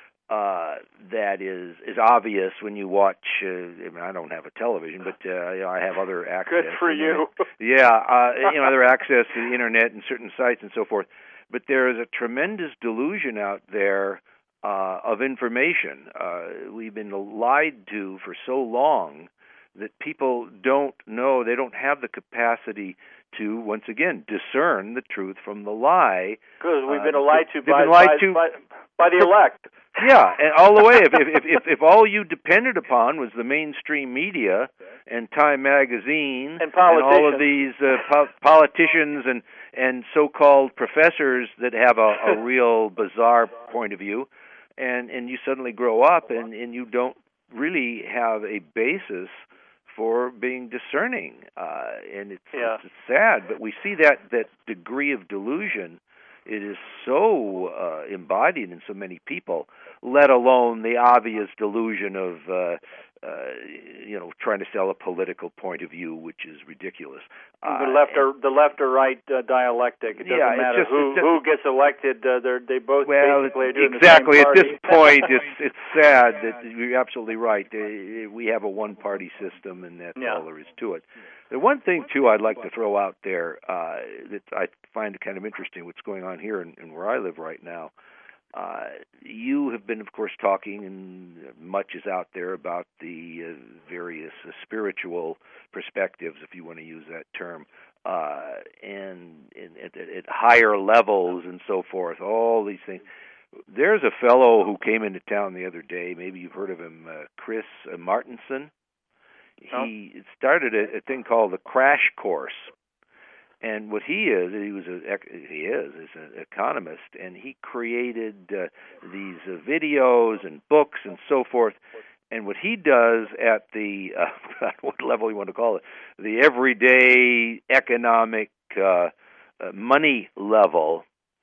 uh, that is is obvious when you watch. Uh, I mean, I don't have a television, but uh, you know, I have other access. Good for you. Yeah, uh, you know, other access to the internet and certain sites and so forth. But there is a tremendous delusion out there uh, of information. Uh, we've been lied to for so long that people don't know, they don't have the capacity to, once again, discern the truth from the lie. Because we've been uh, lied to, by, been lied by, to by, by the elect. Yeah, and all the way. If, if if if all you depended upon was the mainstream media and Time Magazine and, and all of these uh, po- politicians and and so-called professors that have a, a real bizarre point of view, and and you suddenly grow up and and you don't really have a basis for being discerning, uh, and it's, yeah. it's sad, but we see that that degree of delusion. It is so uh, embodied in so many people, let alone the obvious delusion of, uh, uh, you know, trying to sell a political point of view, which is ridiculous. The uh, left or the left or right uh, dialectic. It doesn't yeah, matter just, who just, who gets elected. Uh, they they both well, basically are doing exactly. the same At this party. point, it's it's sad that you're absolutely right. Uh, We have a one-party system, and that's yeah. all there is to it. The one thing, too, I'd like to throw out there uh, that I find kind of interesting, what's going on here and where I live right now. Uh, you have been, of course, talking, and much is out there about the uh, various uh, spiritual perspectives, if you want to use that term, uh, and, and at, at higher levels and so forth, all these things. There's a fellow who came into town the other day, maybe you've heard of him, uh, Chris uh, Martenson. He oh. started a, a thing called the Crash Course, and what he is, he was a he is is an economist, and he created uh, these uh, videos and books and so forth. And what he does at the uh, what level you want to call it, the everyday economic uh, uh, money level,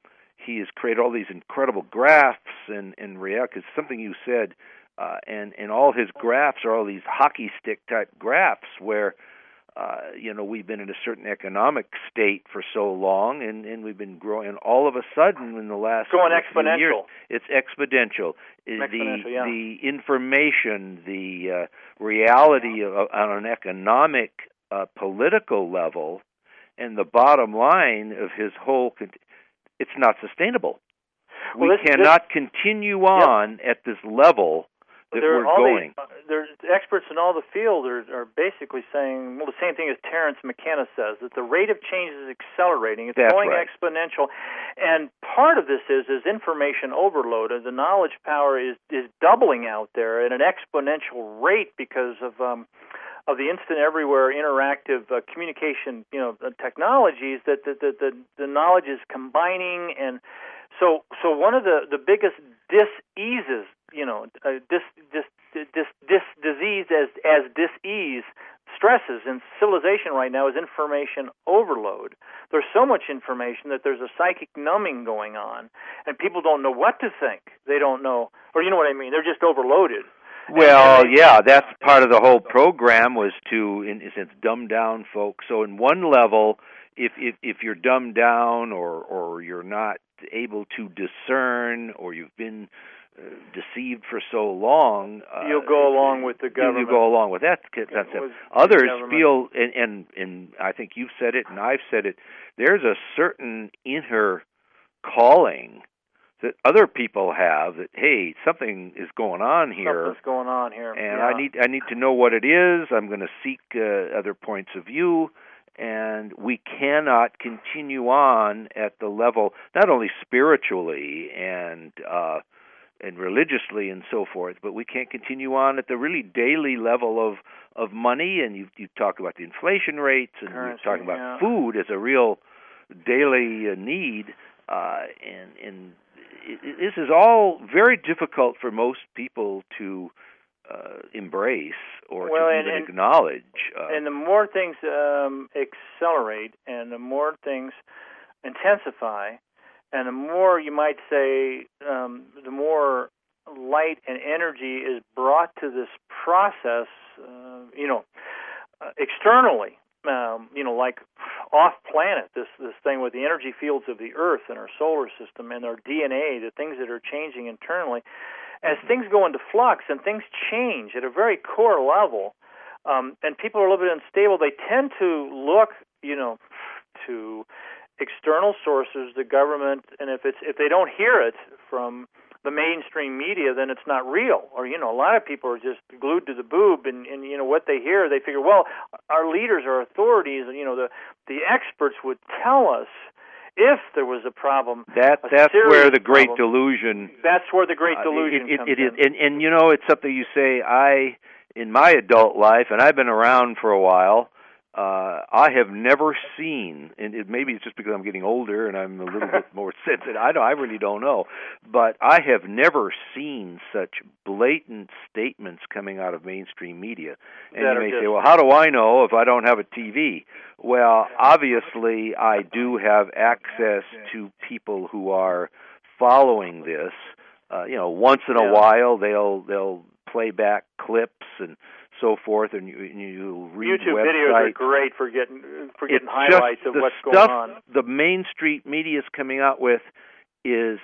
he has created all these incredible graphs and and react. It's something you said. Uh, and, and all his graphs are all these hockey stick type graphs where, uh, you know, we've been in a certain economic state for so long, and, and we've been growing. And all of a sudden, in the last going few exponential. years, it's exponential. exponential the yeah. the information, the uh, reality of, on an economic, uh, political level, and the bottom line of his whole, it's not sustainable. Well, we this, cannot this, continue on yep. at this level that there we're all going. These, uh, there's experts in all the field are, are basically saying, well, the same thing as Terence McKenna says, that the rate of change is accelerating. It's That's going right. exponential. And part of this is is information overload. And the knowledge power is, is doubling out there at an exponential rate because of um, of the instant everywhere interactive uh, communication, you know, uh, technologies that the, the, the, the knowledge is combining. And so so one of the, the biggest dis-eases, you know, uh, dis, dis, dis, dis, disease as as dis-ease stresses in civilization right now is information overload. There's so much information that there's a psychic numbing going on, and people don't know what to think. They don't know, or you know what I mean, they're just overloaded. Well, and, and they, yeah, that's part of the whole program was to, in a sense, dumb down folks. So in one level, if if, if you're dumbed down or, or you're not able to discern or you've been uh, deceived for so long, uh, you'll go along with the government. You go along with that concept. Others feel, and, and and I think you've said it, and I've said it. There's a certain inner calling that other people have that, hey, something is going on here. Something's going on here, and yeah. I need I need to know what it is. I'm going to seek uh, other points of view. And we cannot continue on at the level, not only spiritually and uh, and religiously and so forth, but we can't continue on at the really daily level of of money. And you you talk about the inflation rates, and Currency, you're talking about yeah. food as a real daily uh, need, uh, and and it, it, this is all very difficult for most people to uh, embrace or well, to and, even and, acknowledge. Uh, and the more things um, accelerate, and the more things intensify, and the more, you might say, um, the more light and energy is brought to this process, uh, you know, uh, externally, um, you know, like off-planet, this this thing with the energy fields of the Earth and our solar system and our D N A, the things that are changing internally. As things go into flux and things change at a very core level, um, and people are a little bit unstable, they tend to look, you know, to external sources, the government, and if it's if they don't hear it from the mainstream media, then it's not real. Or, you know, a lot of people are just glued to the boob, and, and you know, what they hear, they figure, well, our leaders, our authorities, and, you know, the the experts would tell us if there was a problem. That a that's where the great problem. delusion. That's where the great Uh, delusion it, it, comes it is, in. and, and you know, it's something you say. I, in my adult life, and I've been around for a while. Uh, I have never seen, and it, maybe it's just because I'm getting older and I'm a little bit more sensitive. I don't, I really don't know, but I have never seen such blatant statements coming out of mainstream media. And That you are may just- say, "Well, how do I know if I don't have a T V?" Well, obviously, I do have access to people who are following this. Uh, you know, once in a Yeah. while, they'll they'll play back clips and so forth, and you, you read YouTube websites. videos are great for getting for getting It's highlights just of the what's stuff going on. the mainstream media is coming out with is,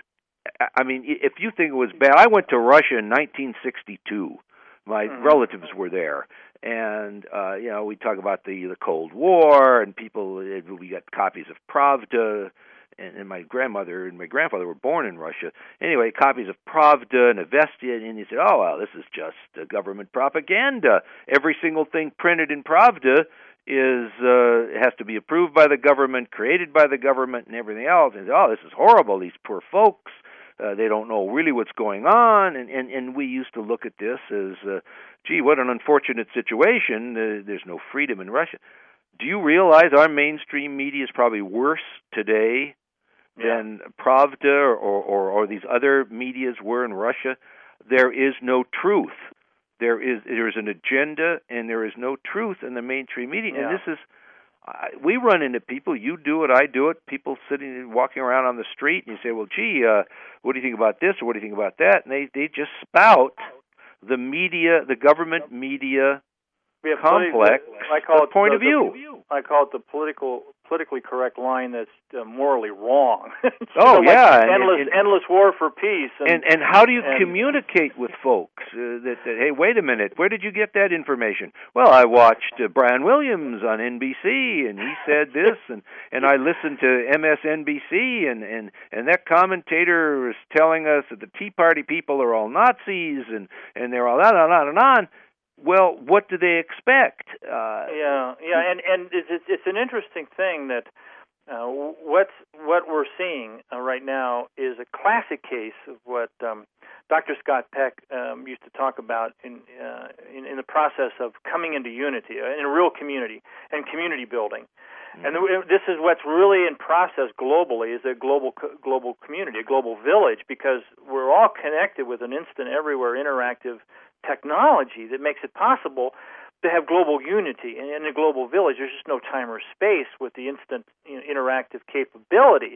I mean, if you think it was bad, I went to Russia in nineteen sixty-two. My Mm-hmm. relatives were there, and uh, you know, we talk about the the Cold War, and people, we got copies of Pravda. And, and my grandmother and my grandfather were born in Russia. Anyway, copies of Pravda and Avestia, and he said, "Oh, well, this is just uh, government propaganda. Every single thing printed in Pravda is uh, has to be approved by the government, created by the government, and everything else." And he said, "Oh, this is horrible. These poor folks, uh, they don't know really what's going on." And and and we used to look at this as, uh, gee, what an unfortunate situation. Uh, there's no freedom in Russia. Do you realize our mainstream media is probably worse today than Pravda or, or, or these other medias were in Russia? There is no truth. There is there is an agenda, and there is no truth in the mainstream media. Yeah. And this is, I, we run into people. You do it, I do it. People sitting, walking around on the street, and you say, "Well, gee, uh, what do you think about this, or what do you think about that?" And they they just spout the media, the government media Yeah, complex politi- I call it point the, of view. The, I call it the political, politically correct line that's uh, morally wrong. Oh, like yeah, and- endless, and- endless war for peace. And And and how do you and- communicate with folks uh, that, that, hey, wait a minute, where did you get that information? Well, I watched uh, Brian Williams on N B C, and he said this, and, and I listened to M S N B C, and, and, and that commentator was telling us that the Tea Party people are all Nazis, and, and they're all on and on and on. Well, what do they expect? Uh, yeah, yeah, and and it's it's, it's an interesting thing that uh, what's what we're seeing uh, right now is a classic case of what um, Doctor Scott Peck um, used to talk about in, uh, in in the process of coming into unity uh, in a real community and community building. Mm-hmm. And the, this is what's really in process globally, is a global global community, a global village, because we're all connected with an instant, everywhere, interactive technology that makes it possible to have global unity in, in a global village. There's just no time or space with the instant, you know, interactive capabilities.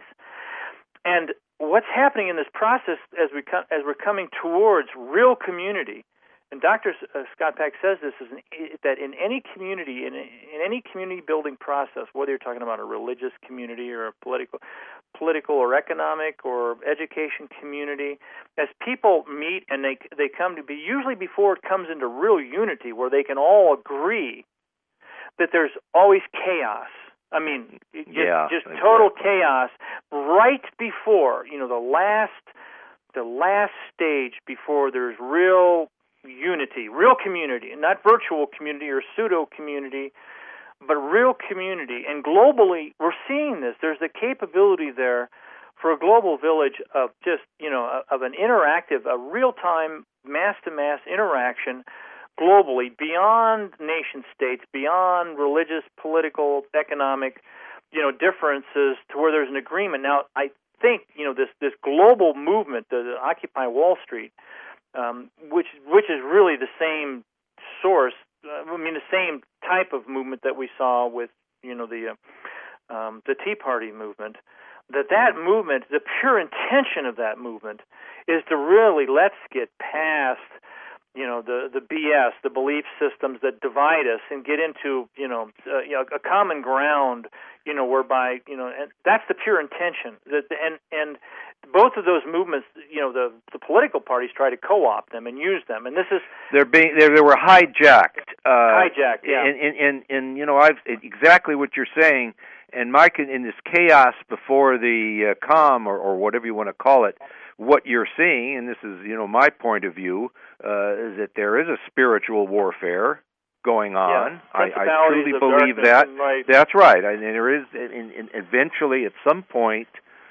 And what's happening in this process as we co- as we're coming towards real community, and Doctor Uh, Scott Peck says this, is an, that in any community, in, in any community building process, whether you're talking about a religious community or a political, political or economic or education community, as people meet and they they come to be, usually before it comes into real unity where they can all agree that there's always chaos. I mean, just, yeah, just exactly. total chaos right before, you know, the last the last stage before there's real unity, real community, not virtual community or pseudo community, but real community. And globally, we're seeing this. There's the capability there for a global village of just, you know, of an interactive, a real-time, mass-to-mass interaction globally, beyond nation states, beyond religious, political, economic, you know, differences, to where there's an agreement. Now, I think, you know, this this global movement, the, the Occupy Wall Street, um, which which is really the same source. Uh, I mean, the same type of movement that we saw with, you know, the uh, um, the Tea Party movement. That that movement, the pure intention of that movement, is to really let's get past, you know, the the B S, the belief systems that divide us, and get into, you know, uh, you know, a common ground, you know, whereby, you know, and that's the pure intention. That and and both of those movements, you know, the the political parties try to co-opt them and use them, and this is they're being they they were hijacked. Uh, hijacked, yeah. And, and and and you know, I've exactly what you're saying. And Mike, in this chaos before the uh, calm, or, or whatever you want to call it, what you're seeing, and this is, you know, my point of view, uh, is that there is a spiritual warfare going on. Yeah. I, I truly believe that. That's right. I, and there is, and, and eventually, at some point,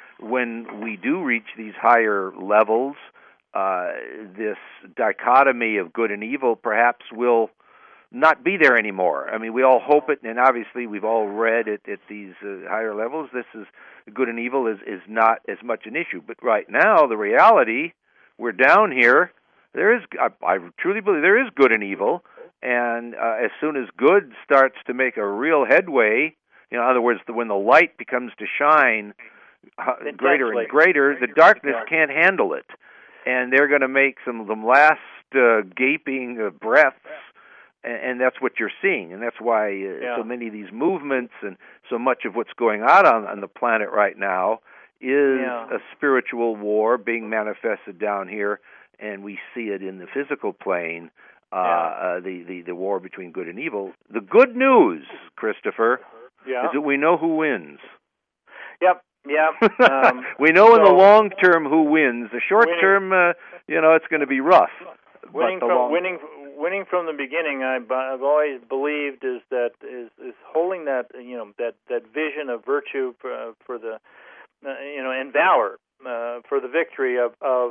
when we do reach these higher levels, uh, this dichotomy of good and evil perhaps will not be there anymore. I mean, we all hope it, and obviously we've all read at, at these uh, higher levels, this is good and evil is, is not as much an issue. But right now, the reality, we're down here, there is, I, I truly believe there is good and evil, and uh, as soon as good starts to make a real headway, you know, in other words, the, when the light becomes to shine uh, greater and greater, the darkness can't handle it. And they're going to make some, some last uh, gaping uh, breaths. And that's what you're seeing, and that's why uh, yeah. so many of these movements and so much of what's going on on, on the planet right now is yeah. a spiritual war being manifested down here, and we see it in the physical plane, uh, yeah. uh, the, the, the war between good and evil. The good news, Christopher, yeah. is that we know who wins. Yep. Yep. Um, we know so in the long term who wins. The short winning, term, uh, you know, it's going to be rough. Winning but the from long... winning. Winning from the beginning, I've, I've always believed is that is, is holding that, you know, that, that vision of virtue for, for the uh, you know, and valor uh, for the victory of of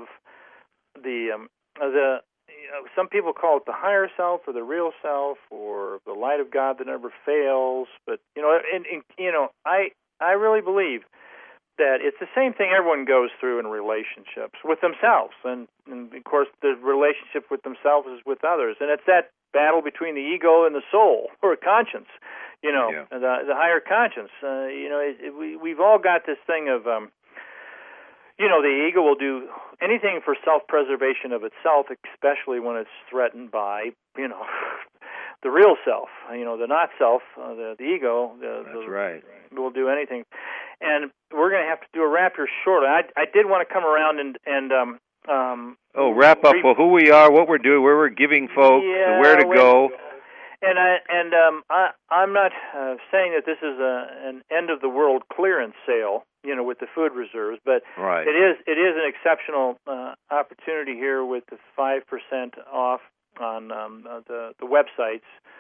the um, the you know, some people call it the higher self or the real self or the light of God that never fails. But you know, and, and you know, I I really believe that it's the same thing everyone goes through in relationships with themselves, and, and of course the relationship with themselves is with others, and it's that battle between the ego and the soul, or conscience, you know, yeah. the the higher conscience. Uh, you know, it, it, we we've all got this thing of, um, you know, the ego will do anything for self-preservation of itself, especially when it's threatened by, you know, the real self, you know, the not self, uh, the, the ego. The, That's the, right. Will do anything. And we're going to have to do a wrap here shortly. I, I did want to come around and and um um. Oh, wrap up. Re- well, who we are, what we're doing, where we're giving folks, yeah, where to wait, go. And I and um I I'm not uh, saying that this is a an end of the world clearance sale, you know, with the food reserves, but right. it is it is an exceptional uh, opportunity here with the five percent off on um, uh, the the websites.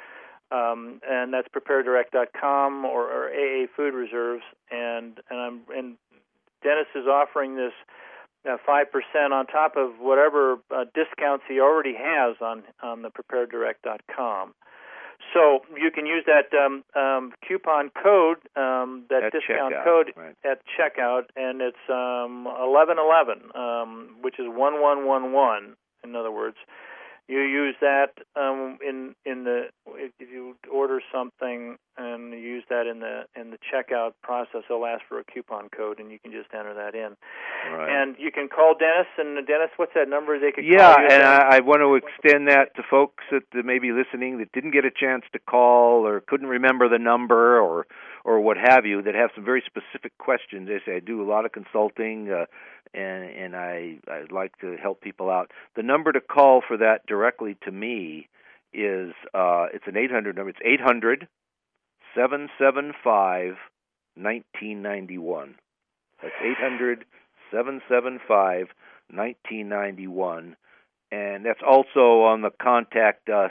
Um, and that's prepared direct dot com or, or A A Food Reserves, and and I'm and Dennis is offering this five uh, percent on top of whatever uh, discounts he already has on on the prepared direct dot com. So you can use that um, um, coupon code, um, that at discount checkout, code right. at checkout, and it's um, eleven eleven, um, which is one one one one. In other words. You use that um, in in the if you order something and you use that in the in the checkout process, they'll ask for a coupon code and you can just enter that in. Right. And you can call Dennis. And Dennis, what's that number they could yeah, call you? Yeah, and I, I want to extend that to folks that may be listening that didn't get a chance to call or couldn't remember the number or or what have you, that have some very specific questions. They say I do a lot of consulting. Uh, And, and I, I'd like to help people out. The number to call for that directly to me is, uh, it's an eight hundred number. It's eight hundred, seven seven five, nineteen ninety-one. That's eight hundred, seven seven five, nineteen ninety-one. And that's also on the Contact Us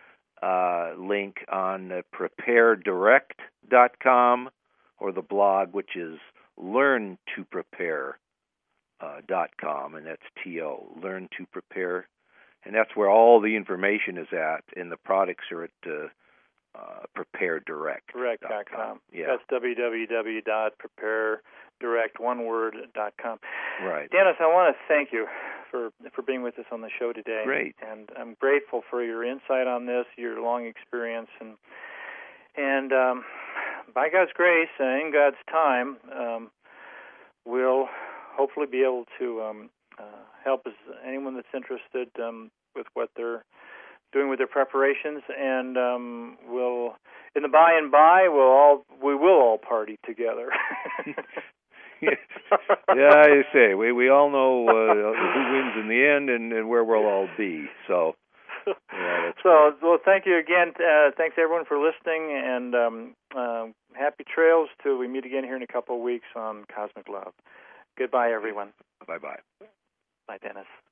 uh, link on uh, prepare direct dot com or the blog, which is learn to prepare dot com, and that's T O, Learn to Prepare, and that's where all the information is at, and the products are at uh, uh, Prepare Direct. Direct dot com. Yeah. That's w w w dot prepare direct one word dot com. Right. Dennis, I want to thank you for for being with us on the show today. Great. And I'm grateful for your insight on this, your long experience, and and um, by God's grace and in God's time, um, we'll hopefully be able to um, uh, help us, anyone that's interested um, with what they're doing with their preparations, and um, we'll, in the by and by, we'll all we will all party together. Yeah, I say we we all know uh, who wins in the end and, and where we'll all be. So, yeah, that's so great. Well, thank you again. Uh, thanks everyone for listening, and um, uh, happy trails till we meet again here in a couple of weeks on Cosmic Love. Goodbye, everyone. Bye bye. Bye, Dennis.